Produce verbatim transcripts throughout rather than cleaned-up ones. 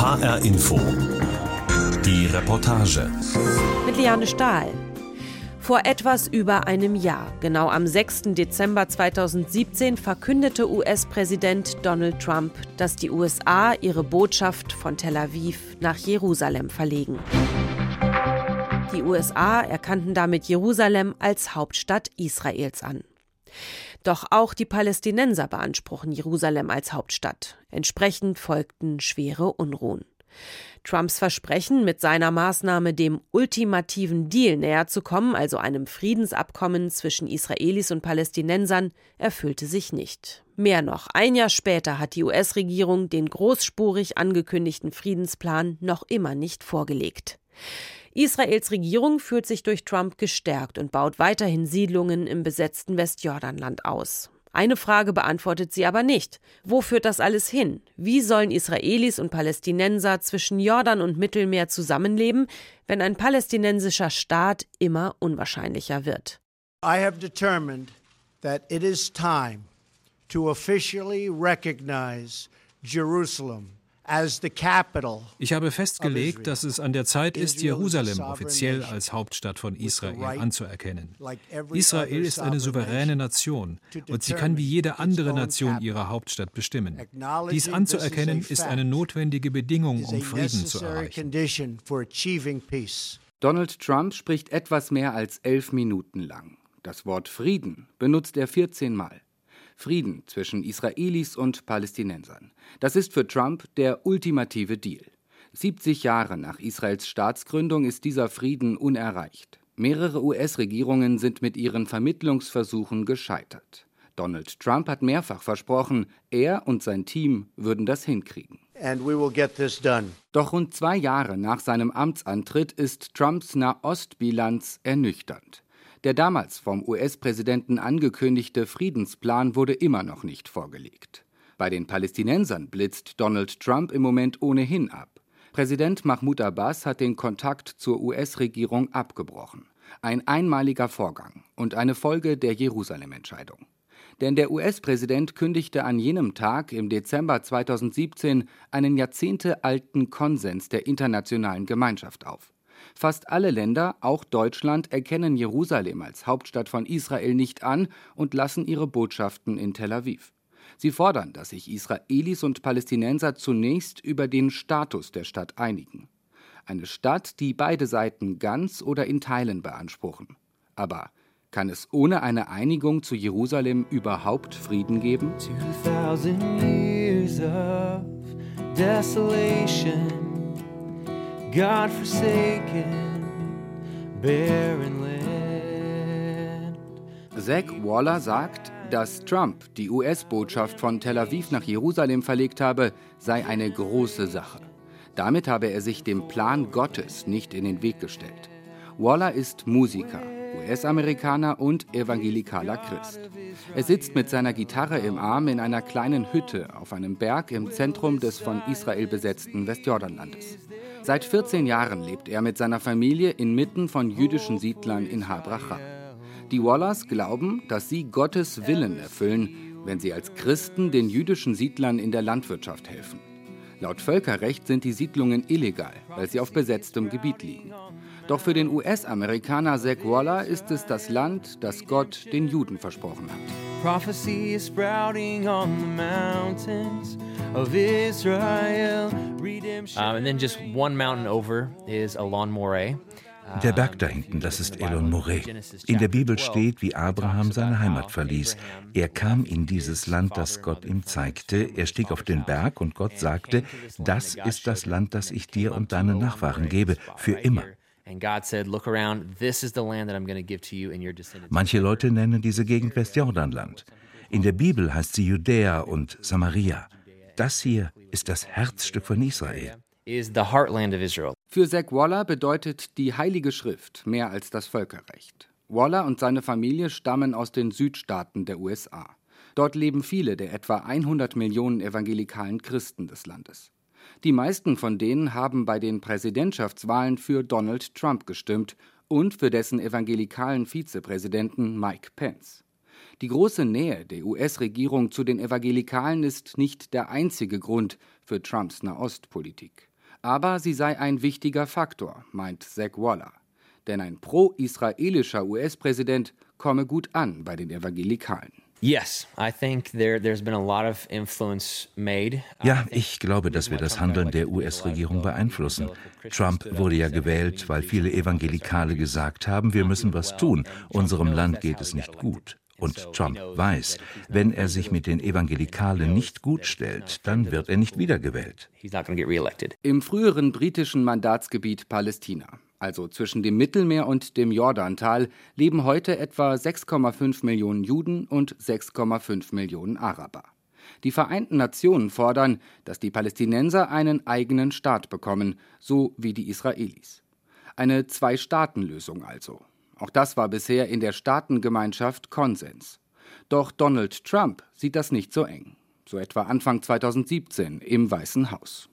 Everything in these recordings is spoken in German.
H R Info. Die Reportage. Mit Liane Stahl. Vor etwas über einem Jahr, genau am sechsten Dezember zweitausendsiebzehn, verkündete U S-Präsident Donald Trump, dass die U S A ihre Botschaft von Tel Aviv nach Jerusalem verlegen. Die U S A erkannten damit Jerusalem als Hauptstadt Israels an. Doch auch die Palästinenser beanspruchen Jerusalem als Hauptstadt. Entsprechend folgten schwere Unruhen. Trumps Versprechen, mit seiner Maßnahme dem ultimativen Deal näher zu kommen, also einem Friedensabkommen zwischen Israelis und Palästinensern, erfüllte sich nicht. Mehr noch, ein Jahr später hat die U S-Regierung den großspurig angekündigten Friedensplan noch immer nicht vorgelegt. Israels Regierung fühlt sich durch Trump gestärkt und baut weiterhin Siedlungen im besetzten Westjordanland aus. Eine Frage beantwortet sie aber nicht. Wo führt das alles hin? Wie sollen Israelis und Palästinenser zwischen Jordan und Mittelmeer zusammenleben, wenn ein palästinensischer Staat immer unwahrscheinlicher wird? I have determined that it is time to officially recognize Jerusalem. Ich habe festgelegt, dass es an der Zeit ist, Jerusalem offiziell als Hauptstadt von Israel anzuerkennen. Israel ist eine souveräne Nation und sie kann wie jede andere Nation ihre Hauptstadt bestimmen. Dies anzuerkennen ist eine notwendige Bedingung, um Frieden zu erreichen. Donald Trump spricht etwas mehr als elf Minuten lang. Das Wort Frieden benutzt er vierzehn Mal. Frieden zwischen Israelis und Palästinensern. Das ist für Trump der ultimative Deal. siebzig Jahre nach Israels Staatsgründung ist dieser Frieden unerreicht. Mehrere U S-Regierungen sind mit ihren Vermittlungsversuchen gescheitert. Donald Trump hat mehrfach versprochen, er und sein Team würden das hinkriegen. And we will get this done. Doch rund zwei Jahre nach seinem Amtsantritt ist Trumps Nahostbilanz ernüchternd. Der damals vom U S-Präsidenten angekündigte Friedensplan wurde immer noch nicht vorgelegt. Bei den Palästinensern blitzt Donald Trump im Moment ohnehin ab. Präsident Mahmoud Abbas hat den Kontakt zur U S-Regierung abgebrochen. Ein einmaliger Vorgang und eine Folge der Jerusalem-Entscheidung. Denn der U S-Präsident kündigte an jenem Tag im Dezember zweitausendsiebzehn einen jahrzehntealten Konsens der internationalen Gemeinschaft auf. Fast alle Länder, auch Deutschland, erkennen Jerusalem als Hauptstadt von Israel nicht an und lassen ihre Botschaften in Tel Aviv. Sie fordern, dass sich Israelis und Palästinenser zunächst über den Status der Stadt einigen. Eine Stadt, die beide Seiten ganz oder in Teilen beanspruchen. Aber kann es ohne eine Einigung zu Jerusalem überhaupt Frieden geben? Two years of desolation. God-forsaken, barren land. Zach Waller sagt, dass Trump die U S-Botschaft von Tel Aviv nach Jerusalem verlegt habe, sei eine große Sache. Damit habe er sich dem Plan Gottes nicht in den Weg gestellt. Waller ist Musiker, U S-Amerikaner und evangelikaler Christ. Er sitzt mit seiner Gitarre im Arm in einer kleinen Hütte auf einem Berg im Zentrum des von Israel besetzten Westjordanlandes. Seit vierzehn Jahren lebt er mit seiner Familie inmitten von jüdischen Siedlern in Ha-Bracha. Die Wallers glauben, dass sie Gottes Willen erfüllen, wenn sie als Christen den jüdischen Siedlern in der Landwirtschaft helfen. Laut Völkerrecht sind die Siedlungen illegal, weil sie auf besetztem Gebiet liegen. Doch für den U S-Amerikaner Zach Waller ist es das Land, das Gott den Juden versprochen hat. Prophecy is sprouting on the mountains of Israel. Um, and then just one mountain over is Elon Moreh. Der Berg da hinten, das ist Elon Moreh. In der Bibel steht, wie Abraham seine Heimat verließ. Er kam in dieses Land, das Gott ihm zeigte. Er stieg auf den Berg und Gott sagte, das ist das Land, das ich dir und deinen Nachfahren gebe, für immer. Manche Leute nennen diese Gegend Westjordanland. In der Bibel heißt sie Judäa und Samaria. Das hier ist das Herzstück von Israel. Für Zach Waller bedeutet die Heilige Schrift mehr als das Völkerrecht. Waller und seine Familie stammen aus den Südstaaten der U S A. Dort leben viele der etwa hundert Millionen evangelikalen Christen des Landes. Die meisten von denen haben bei den Präsidentschaftswahlen für Donald Trump gestimmt und für dessen evangelikalen Vizepräsidenten Mike Pence. Die große Nähe der U S-Regierung zu den Evangelikalen ist nicht der einzige Grund für Trumps Nahostpolitik. Aber sie sei ein wichtiger Faktor, meint Zach Waller. Denn ein pro-israelischer U S-Präsident komme gut an bei den Evangelikalen. Yes, I think there, there's been a lot of influence made. Ja, ich glaube, dass wir das Handeln der U S-Regierung beeinflussen. Trump wurde ja gewählt, weil viele Evangelikale gesagt haben, wir müssen was tun, unserem Land geht es nicht gut. Und Trump weiß, wenn er sich mit den Evangelikalen nicht gut stellt, dann wird er nicht wiedergewählt. Im früheren britischen Mandatsgebiet Palästina, also zwischen dem Mittelmeer und dem Jordantal, leben heute etwa sechs Komma fünf Millionen Juden und sechs Komma fünf Millionen Araber. Die Vereinten Nationen fordern, dass die Palästinenser einen eigenen Staat bekommen, so wie die Israelis. Eine Zwei-Staaten-Lösung also. Auch das war bisher in der Staatengemeinschaft Konsens. Doch Donald Trump sieht das nicht so eng. So etwa Anfang zweitausendsiebzehn im Weißen Haus.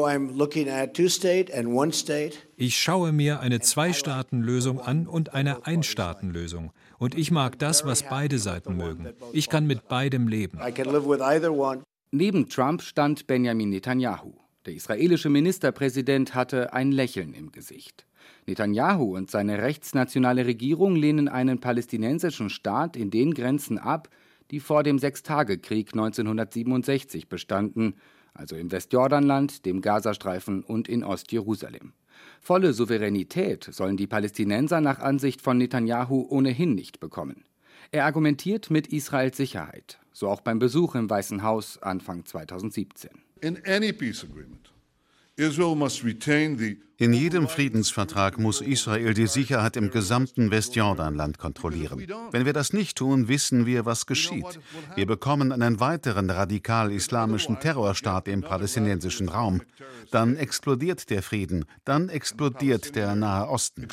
Ich schaue mir eine Zwei-Staaten-Lösung an und eine Ein-Staaten-Lösung. Und ich mag das, was beide Seiten mögen. Ich kann mit beidem leben. Neben Trump stand Benjamin Netanyahu. Der israelische Ministerpräsident hatte ein Lächeln im Gesicht. Netanyahu und seine rechtsnationale Regierung lehnen einen palästinensischen Staat in den Grenzen ab, die vor dem Sechstagekrieg neunzehnhundertsiebenundsechzig bestanden, also im Westjordanland, dem Gazastreifen und in Ostjerusalem. Volle Souveränität sollen die Palästinenser nach Ansicht von Netanyahu ohnehin nicht bekommen. Er argumentiert mit Israels Sicherheit, so auch beim Besuch im Weißen Haus Anfang zweitausendsiebzehn. In any peace agreement, Israel must retain the In jedem Friedensvertrag muss Israel die Sicherheit im gesamten Westjordanland kontrollieren. Wenn wir das nicht tun, wissen wir, was geschieht. Wir bekommen einen weiteren radikal-islamischen Terrorstaat im palästinensischen Raum. Dann explodiert der Frieden, dann explodiert der Nahe Osten.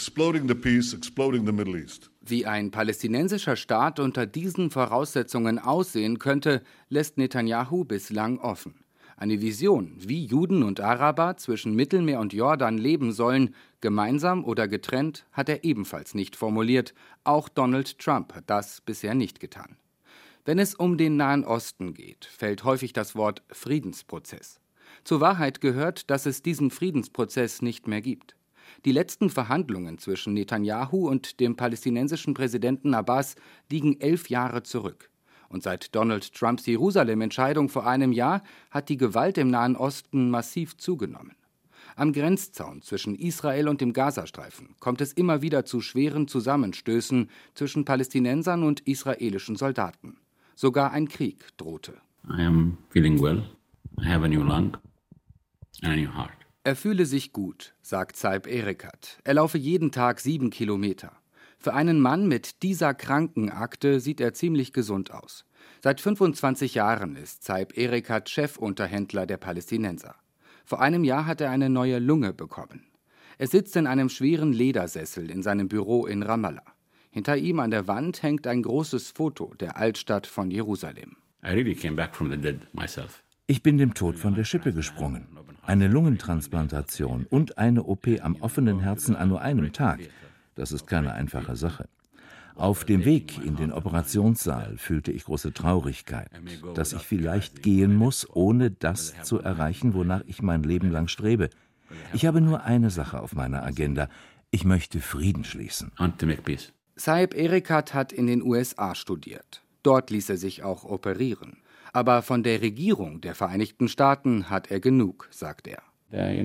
Wie ein palästinensischer Staat unter diesen Voraussetzungen aussehen könnte, lässt Netanyahu bislang offen. Eine Vision, wie Juden und Araber zwischen Mittelmeer und Jordan leben sollen, gemeinsam oder getrennt, hat er ebenfalls nicht formuliert. Auch Donald Trump hat das bisher nicht getan. Wenn es um den Nahen Osten geht, fällt häufig das Wort Friedensprozess. Zur Wahrheit gehört, dass es diesen Friedensprozess nicht mehr gibt. Die letzten Verhandlungen zwischen Netanyahu und dem palästinensischen Präsidenten Abbas liegen elf Jahre zurück. Und seit Donald Trumps Jerusalem-Entscheidung vor einem Jahr hat die Gewalt im Nahen Osten massiv zugenommen. Am Grenzzaun zwischen Israel und dem Gazastreifen kommt es immer wieder zu schweren Zusammenstößen zwischen Palästinensern und israelischen Soldaten. Sogar ein Krieg drohte. I am feeling well. I have a new lung and a new heart. Er fühle sich gut, sagt Saib Erekat. Er laufe jeden Tag sieben Kilometer. Für einen Mann mit dieser Krankenakte sieht er ziemlich gesund aus. Seit fünfundzwanzig Jahren ist Saib Erekat Chefunterhändler der Palästinenser. Vor einem Jahr hat er eine neue Lunge bekommen. Er sitzt in einem schweren Ledersessel in seinem Büro in Ramallah. Hinter ihm an der Wand hängt ein großes Foto der Altstadt von Jerusalem. I really came back from the dead myself. Ich bin dem Tod von der Schippe gesprungen. Eine Lungentransplantation und eine O P am offenen Herzen an nur einem Tag. Das ist keine einfache Sache. Auf dem Weg in den Operationssaal fühlte ich große Traurigkeit, dass ich vielleicht gehen muss, ohne das zu erreichen, wonach ich mein Leben lang strebe. Ich habe nur eine Sache auf meiner Agenda. Ich möchte Frieden schließen. Saib Erekat hat in den U S A studiert. Dort ließ er sich auch operieren. Aber von der Regierung der Vereinigten Staaten hat er genug, sagt er. Der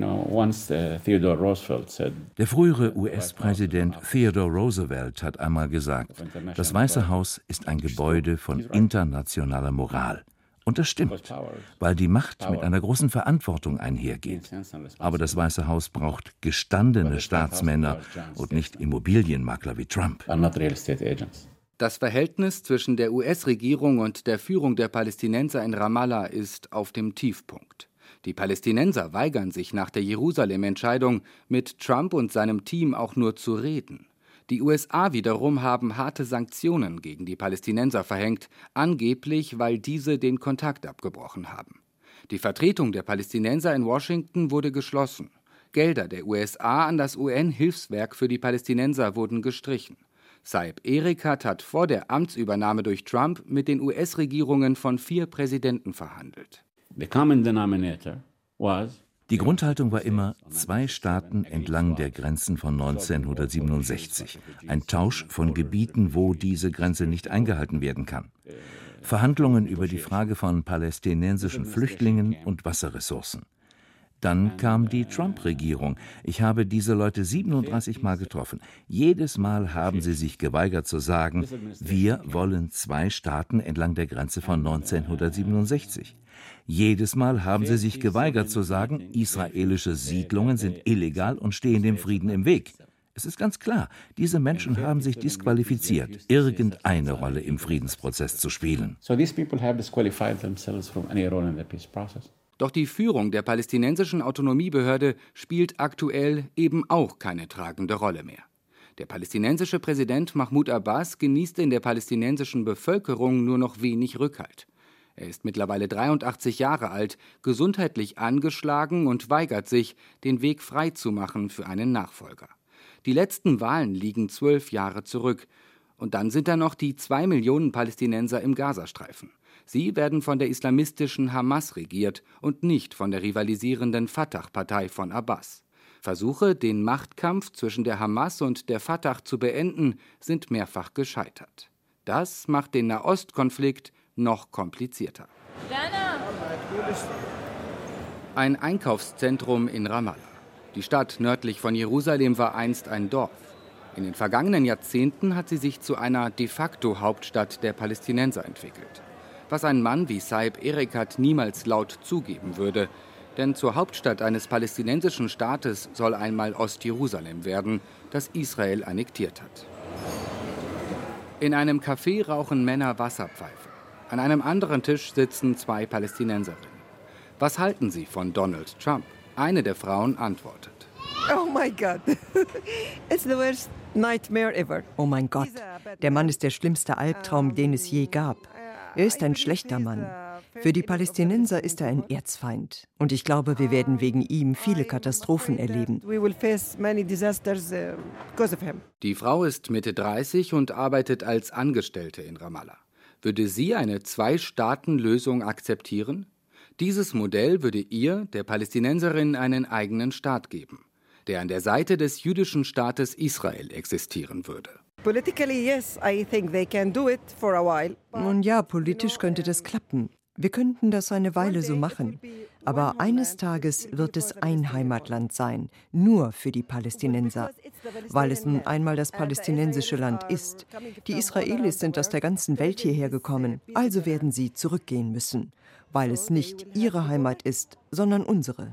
frühere U S-Präsident Theodore Roosevelt hat einmal gesagt, das Weiße Haus ist ein Gebäude von internationaler Moral. Und das stimmt, weil die Macht mit einer großen Verantwortung einhergeht. Aber das Weiße Haus braucht gestandene Staatsmänner und nicht Immobilienmakler wie Trump. Das Verhältnis zwischen der U S-Regierung und der Führung der Palästinenser in Ramallah ist auf dem Tiefpunkt. Die Palästinenser weigern sich nach der Jerusalem-Entscheidung, mit Trump und seinem Team auch nur zu reden. Die U S A wiederum haben harte Sanktionen gegen die Palästinenser verhängt, angeblich, weil diese den Kontakt abgebrochen haben. Die Vertretung der Palästinenser in Washington wurde geschlossen. Gelder der U S A an das U N-Hilfswerk für die Palästinenser wurden gestrichen. Saib Erekat hat vor der Amtsübernahme durch Trump mit den U S-Regierungen von vier Präsidenten verhandelt. The common denominator was Die Grundhaltung war immer zwei Staaten entlang der Grenzen von neunzehnhundertsiebenundsechzig, ein Tausch von Gebieten, wo diese Grenze nicht eingehalten werden kann. Verhandlungen über die Frage von palästinensischen Flüchtlingen und Wasserressourcen. Dann kam die Trump-Regierung. Ich habe diese Leute siebenunddreißig Mal getroffen. Jedes Mal haben sie sich geweigert zu sagen, wir wollen zwei Staaten entlang der Grenze von neunzehnhundertsiebenundsechzig. Jedes Mal haben sie sich geweigert zu sagen, israelische Siedlungen sind illegal und stehen dem Frieden im Weg. Es ist ganz klar, diese Menschen haben sich disqualifiziert, irgendeine Rolle im Friedensprozess zu spielen. So these people have disqualified themselves from any role in the peace process. Doch die Führung der palästinensischen Autonomiebehörde spielt aktuell eben auch keine tragende Rolle mehr. Der palästinensische Präsident Mahmoud Abbas genießt in der palästinensischen Bevölkerung nur noch wenig Rückhalt. Er ist mittlerweile dreiundachtzig Jahre alt, gesundheitlich angeschlagen und weigert sich, den Weg frei zu machen für einen Nachfolger. Die letzten Wahlen liegen zwölf Jahre zurück. Und dann sind da noch die zwei Millionen Palästinenser im Gazastreifen. Sie werden von der islamistischen Hamas regiert und nicht von der rivalisierenden Fatah-Partei von Abbas. Versuche, den Machtkampf zwischen der Hamas und der Fatah zu beenden, sind mehrfach gescheitert. Das macht den Nahostkonflikt noch komplizierter. Ein Einkaufszentrum in Ramallah. Die Stadt nördlich von Jerusalem war einst ein Dorf. In den vergangenen Jahrzehnten hat sie sich zu einer de facto Hauptstadt der Palästinenser entwickelt. Was ein Mann wie Saib Erekat niemals laut zugeben würde. Denn zur Hauptstadt eines palästinensischen Staates soll einmal Ostjerusalem werden, das Israel annektiert hat. In einem Café rauchen Männer Wasserpfeife. An einem anderen Tisch sitzen zwei Palästinenserinnen. Was halten sie von Donald Trump? Eine der Frauen antwortet. Oh my God, it's the worst nightmare ever. Oh mein Gott, der Mann ist der schlimmste Albtraum, den es je gab. Er ist ein schlechter Mann. Für die Palästinenser ist er ein Erzfeind. Und ich glaube, wir werden wegen ihm viele Katastrophen erleben. Die Frau ist Mitte dreißig und arbeitet als Angestellte in Ramallah. Würde sie eine Zwei-Staaten-Lösung akzeptieren? Dieses Modell würde ihr, der Palästinenserin, einen eigenen Staat geben, der an der Seite des jüdischen Staates Israel existieren würde. Nun ja, politisch könnte das klappen. Wir könnten das eine Weile so machen. Aber eines Tages wird es ein Heimatland sein, nur für die Palästinenser, weil es nun einmal das palästinensische Land ist. Die Israelis sind aus der ganzen Welt hierher gekommen, also werden sie zurückgehen müssen, weil es nicht ihre Heimat ist, sondern unsere.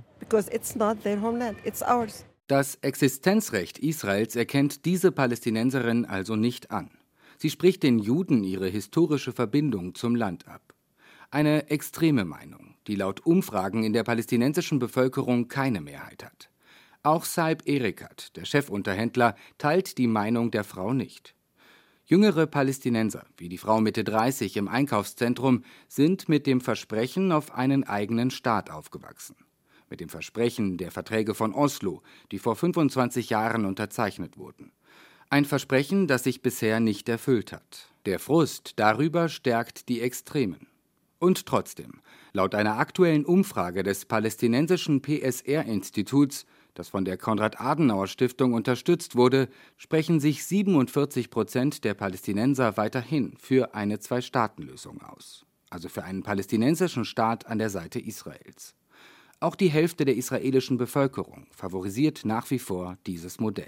Das Existenzrecht Israels erkennt diese Palästinenserin also nicht an. Sie spricht den Juden ihre historische Verbindung zum Land ab. Eine extreme Meinung, die laut Umfragen in der palästinensischen Bevölkerung keine Mehrheit hat. Auch Saib Erekat, der Chefunterhändler, teilt die Meinung der Frau nicht. Jüngere Palästinenser, wie die Frau Mitte dreißig im Einkaufszentrum, sind mit dem Versprechen auf einen eigenen Staat aufgewachsen. Mit dem Versprechen der Verträge von Oslo, die vor fünfundzwanzig Jahren unterzeichnet wurden. Ein Versprechen, das sich bisher nicht erfüllt hat. Der Frust darüber stärkt die Extremen. Und trotzdem, laut einer aktuellen Umfrage des palästinensischen P S R-Instituts, das von der Konrad-Adenauer-Stiftung unterstützt wurde, sprechen sich siebenundvierzig Prozent der Palästinenser weiterhin für eine Zwei-Staaten-Lösung aus. Also für einen palästinensischen Staat an der Seite Israels. Auch die Hälfte der israelischen Bevölkerung favorisiert nach wie vor dieses Modell.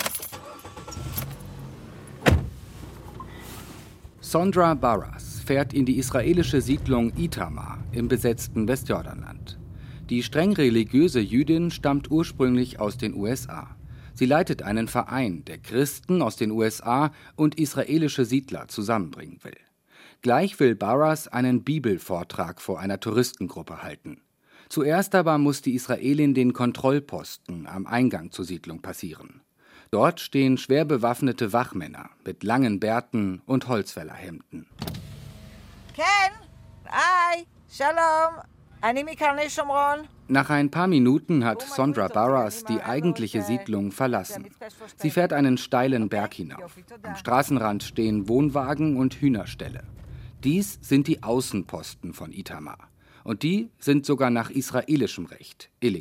Sondra Barras fährt in die israelische Siedlung Itamar im besetzten Westjordanland. Die streng religiöse Jüdin stammt ursprünglich aus den U S A. Sie leitet einen Verein, der Christen aus den U S A und israelische Siedler zusammenbringen will. Gleich will Barras einen Bibelvortrag vor einer Touristengruppe halten. Zuerst aber muss die Israelin den Kontrollposten am Eingang zur Siedlung passieren. Dort stehen schwer bewaffnete Wachmänner mit langen Bärten und Holzfällerhemden. Ken, hi, Shalom, ani Mikarne Shomron. Nach ein paar Minuten hat Sondra Barras die eigentliche Siedlung verlassen. Sie fährt einen steilen Berg hinauf. Am Straßenrand stehen Wohnwagen und Hühnerställe. Dies sind die Außenposten von Itamar. Und die sind sogar nach israelischem Recht illegal.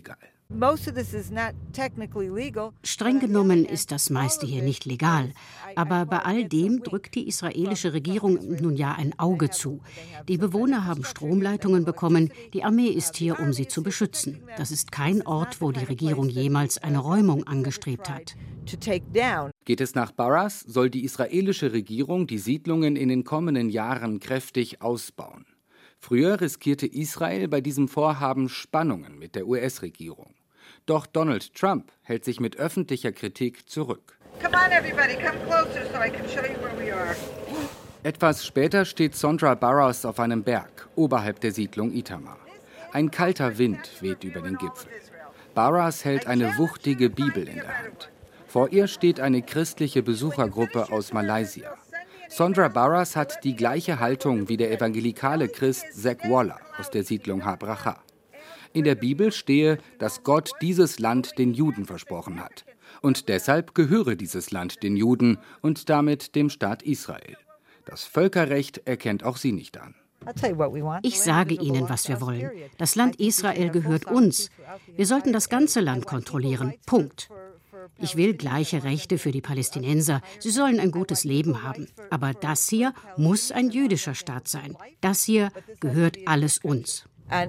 Streng genommen ist das meiste hier nicht legal. Aber bei all dem drückt die israelische Regierung nun ja ein Auge zu. Die Bewohner haben Stromleitungen bekommen. Die Armee ist hier, um sie zu beschützen. Das ist kein Ort, wo die Regierung jemals eine Räumung angestrebt hat. Geht es nach Barras, soll die israelische Regierung die Siedlungen in den kommenden Jahren kräftig ausbauen. Früher riskierte Israel bei diesem Vorhaben Spannungen mit der U S-Regierung. Doch Donald Trump hält sich mit öffentlicher Kritik zurück. Come on, everybody, come closer so I can show you where we are. Etwas später steht Sondra Barras auf einem Berg, oberhalb der Siedlung Itamar. Ein kalter Wind weht über den Gipfel. Barras hält eine wuchtige Bibel in der Hand. Vor ihr steht eine christliche Besuchergruppe aus Malaysia. Sondra Barras hat die gleiche Haltung wie der evangelikale Christ Zach Waller aus der Siedlung Ha-Bracha. In der Bibel stehe, dass Gott dieses Land den Juden versprochen hat. Und deshalb gehöre dieses Land den Juden und damit dem Staat Israel. Das Völkerrecht erkennt auch sie nicht an. Ich sage Ihnen, was wir wollen. Das Land Israel gehört uns. Wir sollten das ganze Land kontrollieren. Punkt. Ich will gleiche Rechte für die Palästinenser. Sie sollen ein gutes Leben haben. Aber das hier muss ein jüdischer Staat sein. Das hier gehört alles uns.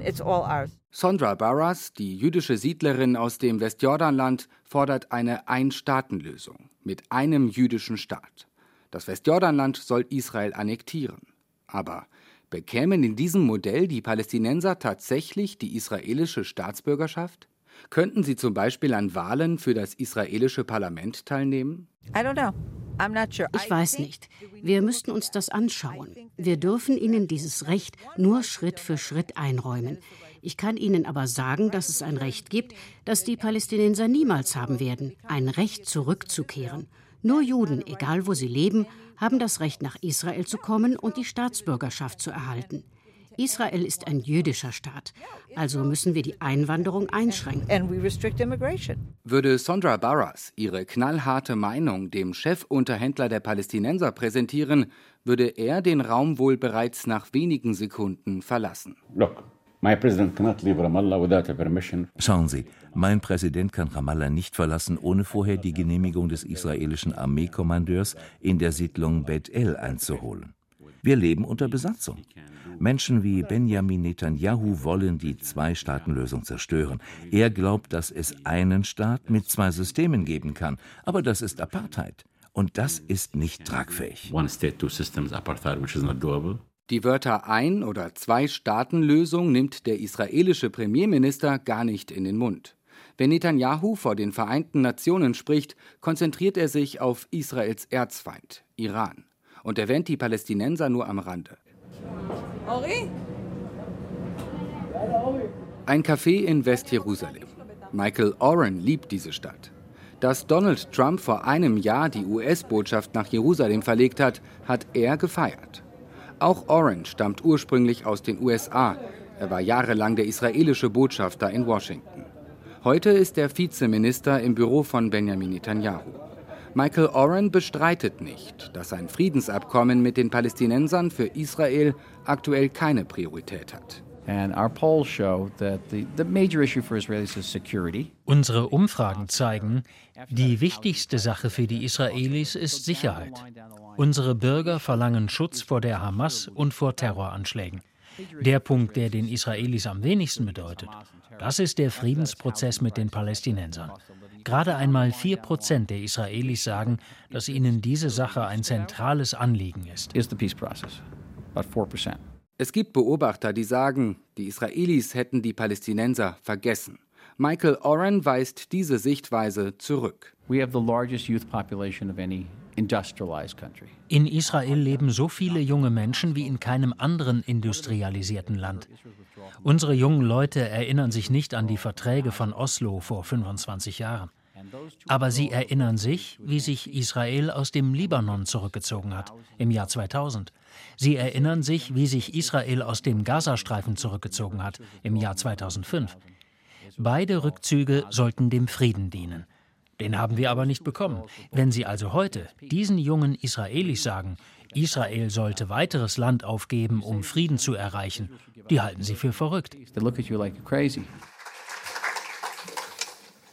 Sondra Barras, die jüdische Siedlerin aus dem Westjordanland, fordert eine Ein-Staaten-Lösung mit einem jüdischen Staat. Das Westjordanland soll Israel annektieren. Aber bekämen in diesem Modell die Palästinenser tatsächlich die israelische Staatsbürgerschaft? Könnten sie zum Beispiel an Wahlen für das israelische Parlament teilnehmen? Ich weiß nicht. Wir müssten uns das anschauen. Wir dürfen ihnen dieses Recht nur Schritt für Schritt einräumen. Ich kann Ihnen aber sagen, dass es ein Recht gibt, das die Palästinenser niemals haben werden, ein Recht zurückzukehren. Nur Juden, egal wo sie leben, haben das Recht, nach Israel zu kommen und die Staatsbürgerschaft zu erhalten. Israel ist ein jüdischer Staat, also müssen wir die Einwanderung einschränken. Würde Sondra Barras ihre knallharte Meinung dem Chefunterhändler der Palästinenser präsentieren, würde er den Raum wohl bereits nach wenigen Sekunden verlassen. Look. Schauen Sie, mein Präsident kann Ramallah nicht verlassen, ohne vorher die Genehmigung des israelischen Armeekommandeurs in der Siedlung Bet El einzuholen. Wir leben unter Besatzung. Menschen wie Benjamin Netanyahu wollen die Zwei-Staaten-Lösung zerstören. Er glaubt, dass es einen Staat mit zwei Systemen geben kann. Aber das ist Apartheid. Und das ist nicht tragfähig. One state, two systems, Apartheid, which is not doable. Die Wörter Ein- oder Zwei-Staaten-Lösung nimmt der israelische Premierminister gar nicht in den Mund. Wenn Netanyahu vor den Vereinten Nationen spricht, konzentriert er sich auf Israels Erzfeind, Iran, und erwähnt die Palästinenser nur am Rande. Ein Café in Westjerusalem. Michael Oren liebt diese Stadt. Dass Donald Trump vor einem Jahr die U S-Botschaft nach Jerusalem verlegt hat, hat er gefeiert. Auch Oren stammt ursprünglich aus den U S A. Er war jahrelang der israelische Botschafter in Washington. Heute ist er Vizeminister im Büro von Benjamin Netanyahu. Michael Oren bestreitet nicht, dass ein Friedensabkommen mit den Palästinensern für Israel aktuell keine Priorität hat. Unsere Umfragen zeigen, die wichtigste Sache für die Israelis ist Sicherheit. Unsere Bürger verlangen Schutz vor der Hamas und vor Terroranschlägen. Der Punkt, der den Israelis am wenigsten bedeutet, das ist der Friedensprozess mit den Palästinensern. Gerade einmal vier Prozent der Israelis sagen, dass ihnen diese Sache ein zentrales Anliegen ist. Es gibt Beobachter, die sagen, die Israelis hätten die Palästinenser vergessen. Michael Oren weist diese Sichtweise zurück. In Israel leben so viele junge Menschen wie in keinem anderen industrialisierten Land. Unsere jungen Leute erinnern sich nicht an die Verträge von Oslo vor fünfundzwanzig Jahren. Aber sie erinnern sich, wie sich Israel aus dem Libanon zurückgezogen hat, im Jahr zweitausend. Sie erinnern sich, wie sich Israel aus dem Gazastreifen zurückgezogen hat, im Jahr zweitausendfünf. Beide Rückzüge sollten dem Frieden dienen. Den haben wir aber nicht bekommen. Wenn Sie also heute diesen jungen Israelis sagen, Israel sollte weiteres Land aufgeben, um Frieden zu erreichen, die halten Sie für verrückt.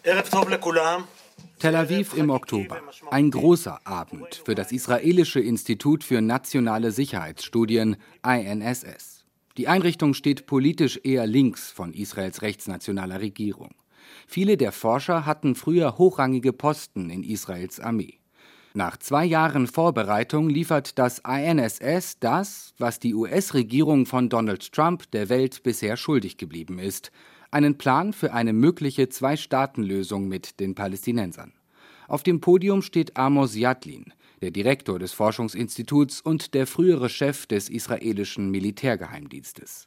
Tel Aviv im Oktober. Ein großer Abend für das israelische Institut für nationale Sicherheitsstudien I N S S. Die Einrichtung steht politisch eher links von Israels rechtsnationaler Regierung. Viele der Forscher hatten früher hochrangige Posten in Israels Armee. Nach zwei Jahren Vorbereitung liefert das I N S S das, was die U S-Regierung von Donald Trump der Welt bisher schuldig geblieben ist: einen Plan für eine mögliche Zwei-Staaten-Lösung mit den Palästinensern. Auf dem Podium steht Amos Yadlin, der Direktor des Forschungsinstituts und der frühere Chef des israelischen Militärgeheimdienstes.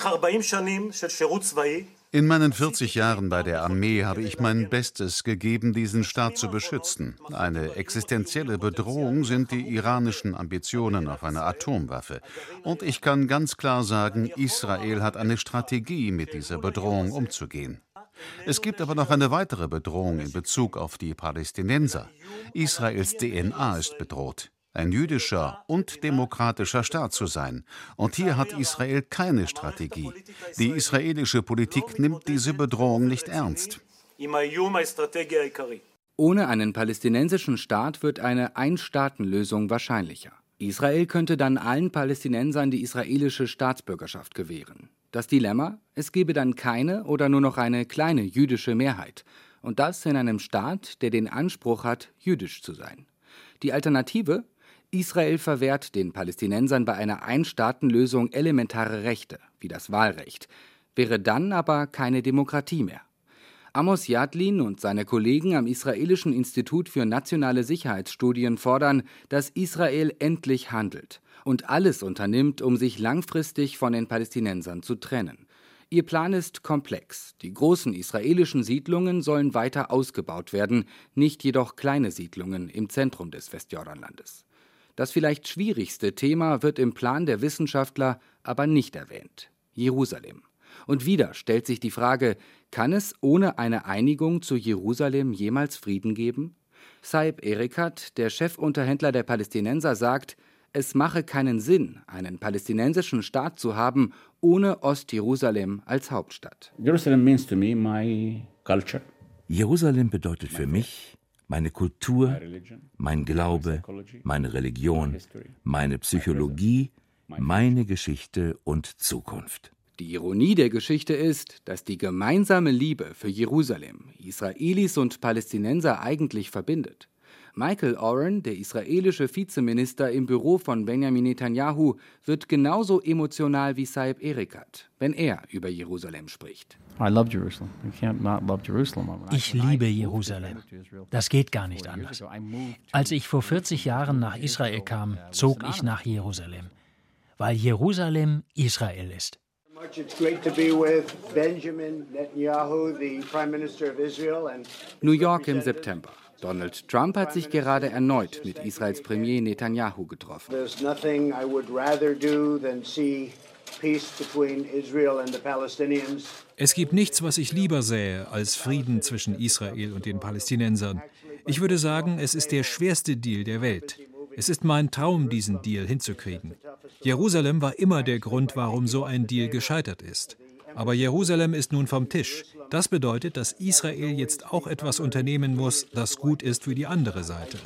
In meinen vierzig Jahren bei der Armee habe ich mein Bestes gegeben, diesen Staat zu beschützen. Eine existenzielle Bedrohung sind die iranischen Ambitionen auf eine Atomwaffe. Und ich kann ganz klar sagen, Israel hat eine Strategie, mit dieser Bedrohung umzugehen. Es gibt aber noch eine weitere Bedrohung in Bezug auf die Palästinenser. Israels D N A ist bedroht, ein jüdischer und demokratischer Staat zu sein. Und hier hat Israel keine Strategie. Die israelische Politik nimmt diese Bedrohung nicht ernst. Ohne einen palästinensischen Staat wird eine Ein-Staaten-Lösung wahrscheinlicher. Israel könnte dann allen Palästinensern die israelische Staatsbürgerschaft gewähren. Das Dilemma: Es gäbe dann keine oder nur noch eine kleine jüdische Mehrheit. Und das in einem Staat, der den Anspruch hat, jüdisch zu sein. Die Alternative: Israel verwehrt den Palästinensern bei einer Ein-Staaten-Lösung elementare Rechte, wie das Wahlrecht, wäre dann aber keine Demokratie mehr. Amos Yadlin und seine Kollegen am israelischen Institut für nationale Sicherheitsstudien fordern, dass Israel endlich handelt und alles unternimmt, um sich langfristig von den Palästinensern zu trennen. Ihr Plan ist komplex. Die großen israelischen Siedlungen sollen weiter ausgebaut werden, nicht jedoch kleine Siedlungen im Zentrum des Westjordanlandes. Das vielleicht schwierigste Thema wird im Plan der Wissenschaftler aber nicht erwähnt: Jerusalem. Und wieder stellt sich die Frage, kann es ohne eine Einigung zu Jerusalem jemals Frieden geben? Saib Erekat, der Chefunterhändler der Palästinenser, sagt, es mache keinen Sinn, einen palästinensischen Staat zu haben, ohne Ost-Jerusalem als Hauptstadt. Jerusalem means to me my culture. Jerusalem bedeutet für mich meine Kultur, mein Glaube, meine Religion, meine Psychologie, meine Geschichte und Zukunft. Die Ironie der Geschichte ist, dass die gemeinsame Liebe für Jerusalem Israelis und Palästinenser eigentlich verbindet. Michael Oren, der israelische Vizeminister im Büro von Benjamin Netanyahu, wird genauso emotional wie Saib Erekat, wenn er über Jerusalem spricht. Ich liebe Jerusalem. Das geht gar nicht anders. Als ich vor vierzig Jahren nach Israel kam, zog ich nach Jerusalem, weil Jerusalem Israel ist. New York im September. Donald Trump hat sich gerade erneut mit Israels Premier Netanyahu getroffen. Es gibt nichts, was ich lieber sähe, als Frieden zwischen Israel und den Palästinensern. Ich würde sagen, es ist der schwerste Deal der Welt. Es ist mein Traum, diesen Deal hinzukriegen. Jerusalem war immer der Grund, warum so ein Deal gescheitert ist. Aber Jerusalem ist nun vom Tisch. Das bedeutet, dass Israel jetzt auch etwas unternehmen muss, das gut ist für die andere Seite.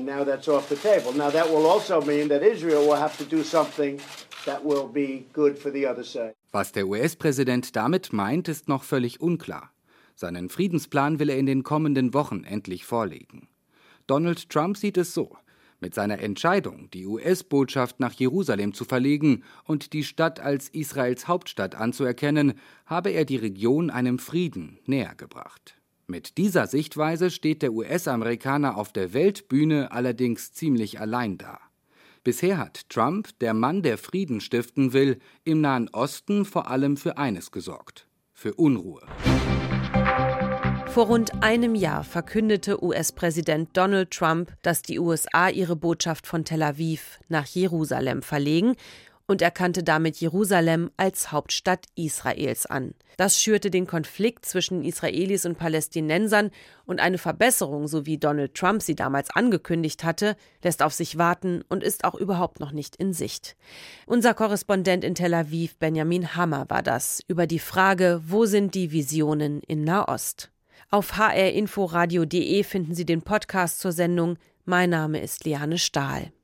Was der U S-Präsident damit meint, ist noch völlig unklar. Seinen Friedensplan will er in den kommenden Wochen endlich vorlegen. Donald Trump sieht es so: Mit seiner Entscheidung, die U S-Botschaft nach Jerusalem zu verlegen und die Stadt als Israels Hauptstadt anzuerkennen, habe er die Region einem Frieden näher gebracht. Mit dieser Sichtweise steht der U S-Amerikaner auf der Weltbühne allerdings ziemlich allein da. Bisher hat Trump, der Mann, der Frieden stiften will, im Nahen Osten vor allem für eines gesorgt: für Unruhe. Vor rund einem Jahr verkündete U S-Präsident Donald Trump, dass die U S A ihre Botschaft von Tel Aviv nach Jerusalem verlegen und erkannte damit Jerusalem als Hauptstadt Israels an. Das schürte den Konflikt zwischen Israelis und Palästinensern, und eine Verbesserung, so wie Donald Trump sie damals angekündigt hatte, lässt auf sich warten und ist auch überhaupt noch nicht in Sicht. Unser Korrespondent in Tel Aviv, Benjamin Hammer, war das, über die Frage, wo sind die Visionen in Nahost? Auf h r info radio punkt d e finden Sie den Podcast zur Sendung. Mein Name ist Liane Stahl.